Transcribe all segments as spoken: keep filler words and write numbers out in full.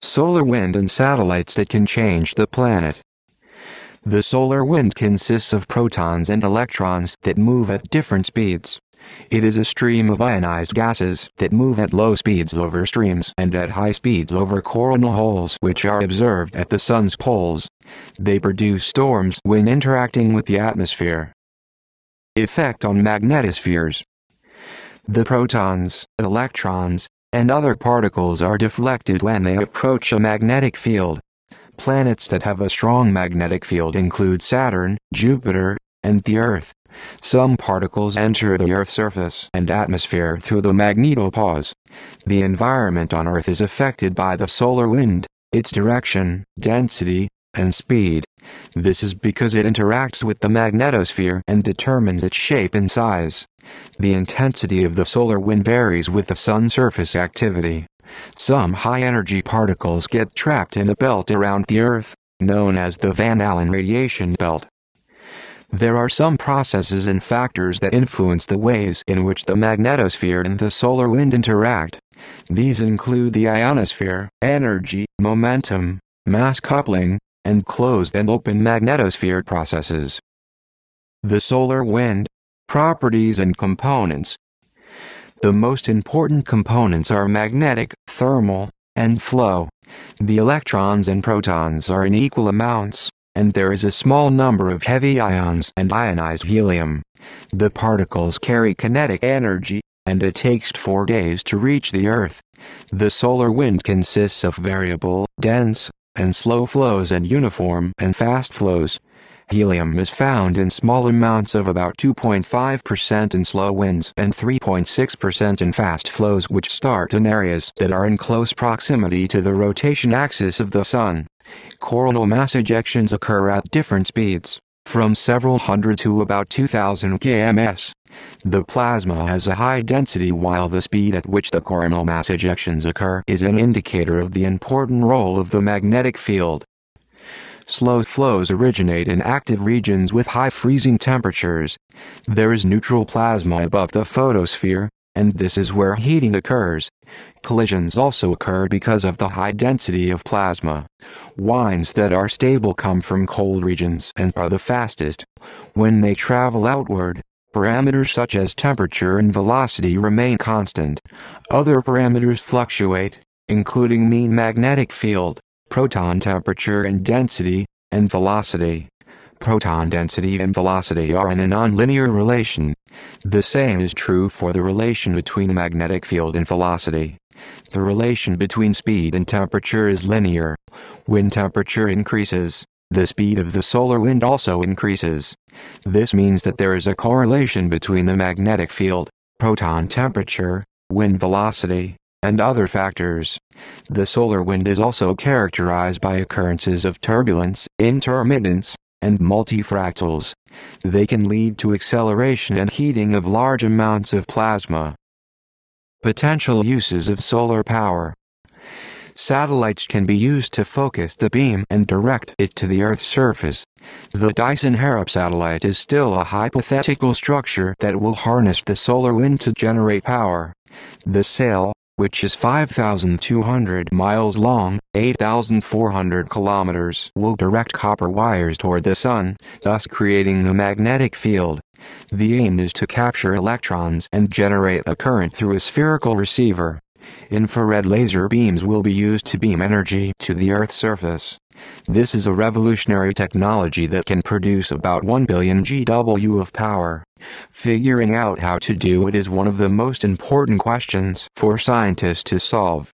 Solar wind and satellites that can change the planet. The solar wind consists of protons and electrons that move at different speeds. It is a stream of ionized gases that move at low speeds over streams and at high speeds over coronal holes which are observed at the sun's poles. They produce storms when interacting with the atmosphere. Effect on magnetospheres. The protons, electrons, and other particles are deflected when they approach a magnetic field. Planets that have a strong magnetic field include Saturn, Jupiter, and the Earth. Some particles enter the Earth's surface and atmosphere through the magnetopause. The environment on Earth is affected by the solar wind, its direction, density, and speed. This is because it interacts with the magnetosphere and determines its shape and size. The intensity of the solar wind varies with the sun's surface activity. Some high-energy particles get trapped in a belt around the Earth, known as the Van Allen radiation belt. There are some processes and factors that influence the ways in which the magnetosphere and the solar wind interact. These include the ionosphere, energy, momentum, mass coupling, and closed and open magnetosphere processes. The solar wind. Properties and components. The most important components are magnetic, thermal, and flow. The electrons and protons are in equal amounts, and there is a small number of heavy ions and ionized helium. The particles carry kinetic energy, and it takes four days to reach the Earth. The solar wind consists of variable, dense, and slow flows and uniform and fast flows. Helium is found in small amounts of about two point five percent in slow winds and three point six percent in fast flows which start in areas that are in close proximity to the rotation axis of the Sun. Coronal mass ejections occur at different speeds, from several hundred to about two thousand kilometers. The plasma has a high density while the speed at which the coronal mass ejections occur is an indicator of the important role of the magnetic field. Slow flows originate in active regions with high freezing temperatures. There is neutral plasma above the photosphere, and this is where heating occurs. Collisions also occur because of the high density of plasma. Winds that are stable come from cold regions and are the fastest. When they travel outward, parameters such as temperature and velocity remain constant. Other parameters fluctuate, including mean magnetic field, proton temperature and density, and velocity. Proton density and velocity are in a nonlinear relation. The same is true for the relation between magnetic field and velocity. The relation between speed and temperature is linear. When temperature increases, the speed of the solar wind also increases. This means that there is a correlation between the magnetic field, proton temperature, wind velocity, and other factors. The solar wind is also characterized by occurrences of turbulence, intermittence, and multifractals. They can lead to acceleration and heating of large amounts of plasma. Potential uses of solar power. Satellites can be used to focus the beam and direct it to the Earth's surface. The Dyson-Harrop satellite is still a hypothetical structure that will harness the solar wind to generate power. The sail, which is five thousand two hundred miles long, eight thousand four hundred kilometers, will direct copper wires toward the Sun, thus creating a magnetic field. The aim is to capture electrons and generate a current through a spherical receiver. Infrared laser beams will be used to beam energy to the Earth's surface. This is a revolutionary technology that can produce about one billion gigawatt of power. Figuring out how to do it is one of the most important questions for scientists to solve.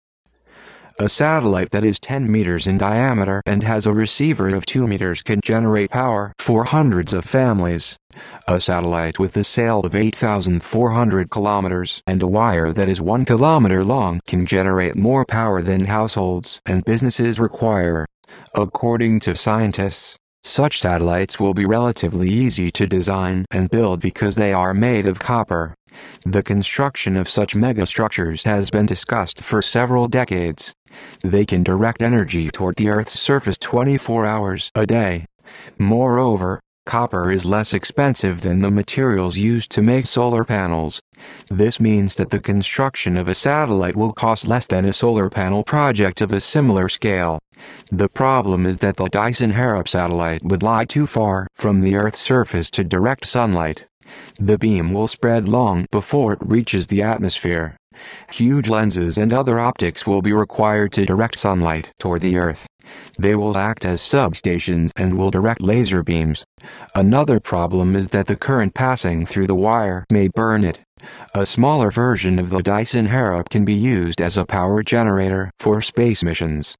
A satellite that is ten meters in diameter and has a receiver of two meters can generate power for hundreds of families. A satellite with a sail of eight thousand four hundred kilometers and a wire that is one kilometer long can generate more power than households and businesses require. According to scientists, such satellites will be relatively easy to design and build because they are made of copper. The construction of such megastructures has been discussed for several decades. They can direct energy toward the Earth's surface twenty-four hours a day. Moreover, Copper is less expensive than the materials used to make solar panels. This means that the construction of a satellite will cost less than a solar panel project of a similar scale. The problem is that the Dyson-Harrop satellite would lie too far from the Earth's surface to direct sunlight. The beam will spread long before it reaches the atmosphere. Huge lenses and other optics will be required to direct sunlight toward the Earth. They will act as substations and will direct laser beams. Another problem is that the current passing through the wire may burn it. A smaller version of the Dyson-Harrop can be used as a power generator for space missions.